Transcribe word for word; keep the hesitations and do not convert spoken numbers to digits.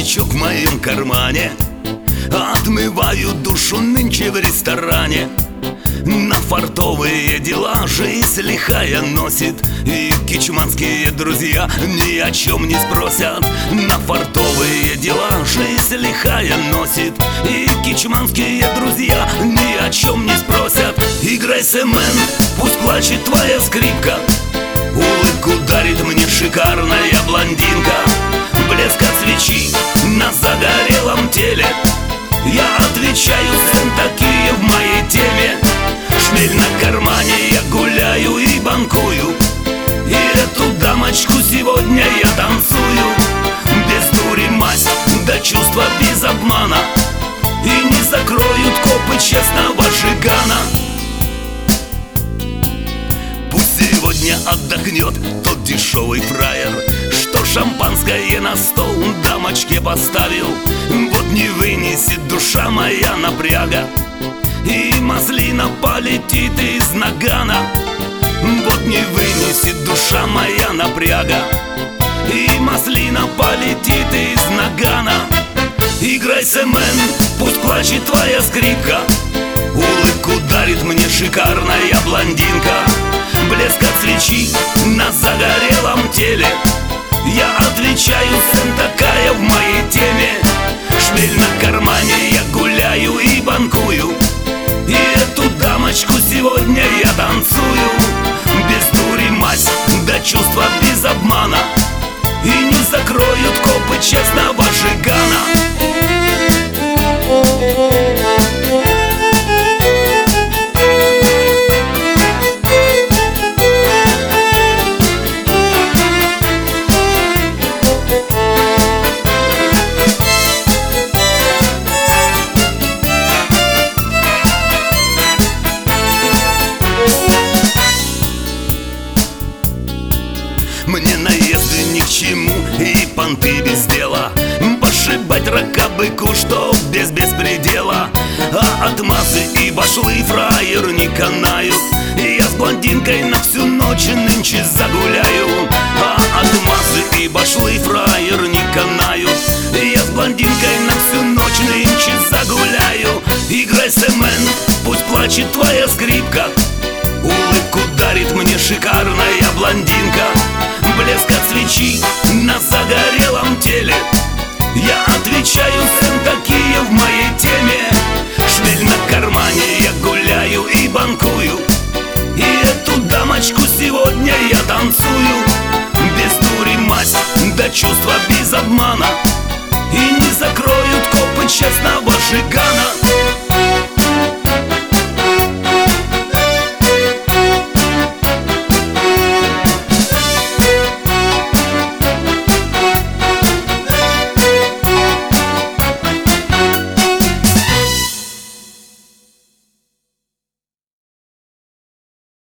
кошелечок в моем кармане. Отмываю душу нынче в ресторане. На фартовые дела жизнь лихая носит, и кичманские друзья ни о чем не спросят. На фартовые дела жизнь лихая носит, и кичманские друзья ни о чем не спросят. Играй, Семен, пусть плачет твоя скрипка, улыбку дарит мне шикарная блондинка. Блеск от свечи на загорелом теле, я отвечаю, Сэм, такие в моей теме. Шмель на кармане, я гуляю и банкую, и эту дамочку сегодня я танцую. Без дури мазь, да чувства без обмана, и не закроют копы честного жигана. Пусть сегодня отдохнет тот дешевый фраер, что шампанское на стол дамочке поставил. Вот не вынесет душа моя напряга, и маслина полетит из нагана. Вот не вынесет душа моя напряга, и маслина полетит из нагана. Играй, Семен, пусть плачет твоя скрипка, улыбку дарит мне шикарная блондинка. Блеск от свечи на загорелом теле, я отвечаю, Сэм, такая в моей теме. Шмель на кармане, я гуляю и банкую, и эту дамочку сегодня я танцую. Без дури мазь, да чувства без обмана, и не закроют копы честного жигана. Мне наезды ни к чему и понты без дела, пошибать рака быку, что без беспредела. А отмазы и башлы фраер не канают, я с блондинкой на всю ночь нынче загуляю. А отмазы и башлы фраер не канают, я с блондинкой на всю ночь нынче загуляю. Играй, Семен, пусть плачет твоя скрипка, улыбку дарит мне шикарная блондинка. Блеск от свечи на загорелом теле, я отвечаю, Сэм, такие в моей теме. Шмель на кармане, я гуляю и банкую, и эту дамочку сегодня я танцую. Без дури мазь, да чувства без обмана, и не закроют копы честного жигана.